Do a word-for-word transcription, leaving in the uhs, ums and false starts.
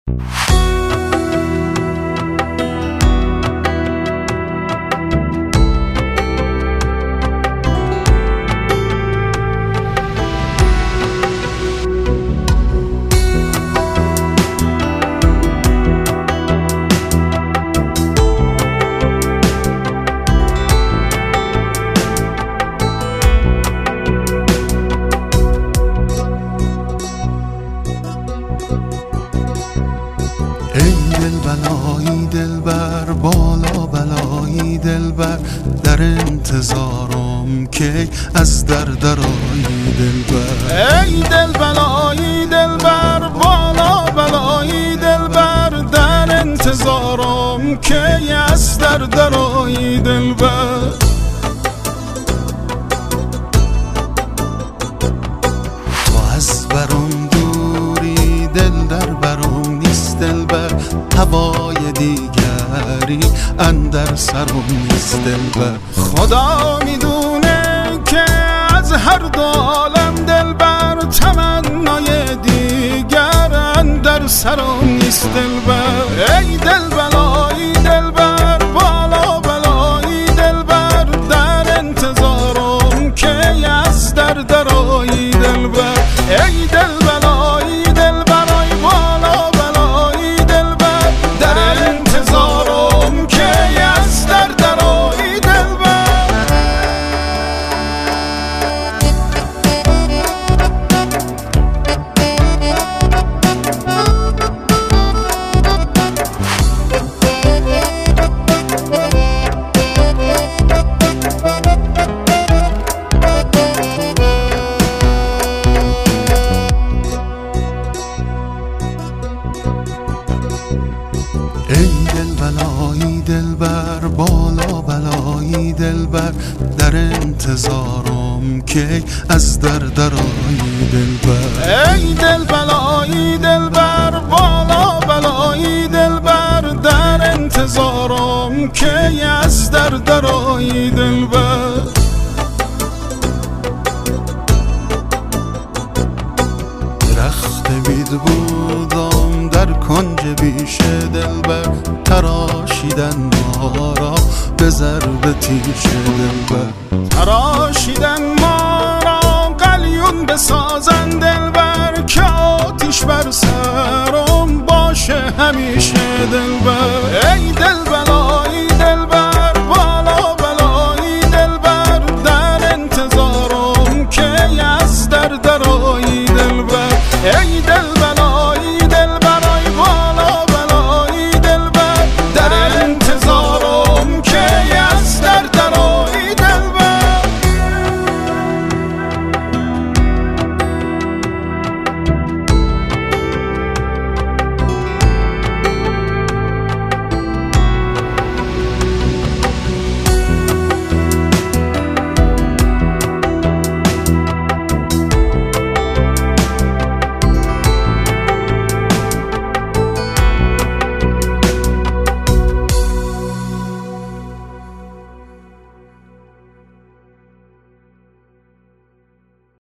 ای دل بلایی دلبر، بالا بلایی دلبر، در انتظارم که از در درایی دلبر. ای دل بلایی دلبر، بالا بلایی دلبر، در انتظارم که از در درایی دلبر. تو از برم دوری دل در برم نیست دلبر، هوای دیگری اندر سرم نیست دلبر. خدا میدونه که از هر دو عالم دلبر، تمنای دیگر اندر سرم نیست دلبر. ای دل بلایی دلبر، بالا بلایی دلبر، در انتظارم که از در درایی دلبر. ای دل بلایی دلبر، ای بالا بلایی دلبر، در انتظارم که از در درایی دلبر. ای دل بلایی دلبر، بالا بلایی دلبر، در انتظارم که از در درایی دلبر. ای دل بلایی دلبر، بالا بلایی دلبر، در انتظارم که از در درایی دلبر. درخت بید بودم در کنج بیش دلبر، تراشیدن ما را به ضرب تیش دلبر. تراشیدن ما را قلیون بسازن دلبر، که آتیش بر سرم باشه همیشه دلبر.